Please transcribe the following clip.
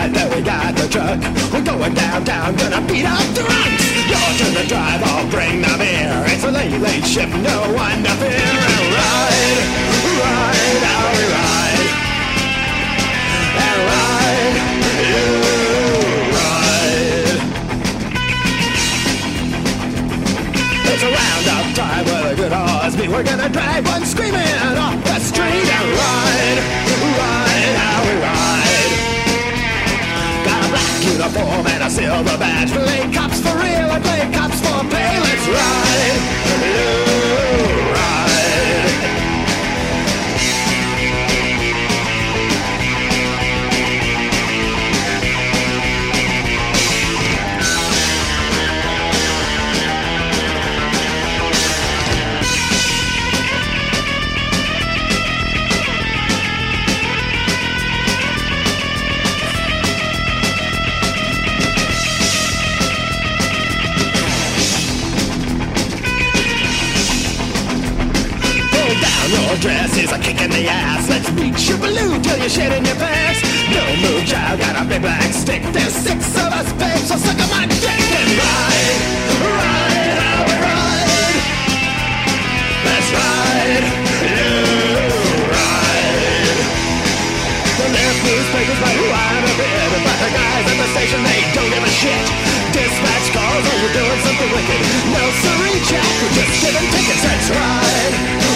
right, there we got the truck. We're going downtown, gonna beat up drunks. Your turn to drive, I'll bring the beer. It's a late, late shift, no one to fear. And ride, ride, how we ride. And ride, you ride. It's a roundup time with a good horse beat. We're gonna drive one screaming off the street. And ride, ride, how we ride. Got a black uniform and a silver badge. Play cops for real and play cops for pay. Let's ride, you ride. Your dress is a kick in the ass. Let's beat your balloon till you're shit in your pants. No move, child, got a big black stick. There's 6 of us, babe, so suck on my dick and ride, ride, how we ride. Let's ride, you ride. The left newspapers write who I'm a bit, but the guys at the station, they don't give a shit. Dispatch calls, oh, you're doing something wicked. No siree, Jack, we're just giving tickets. Let's ride.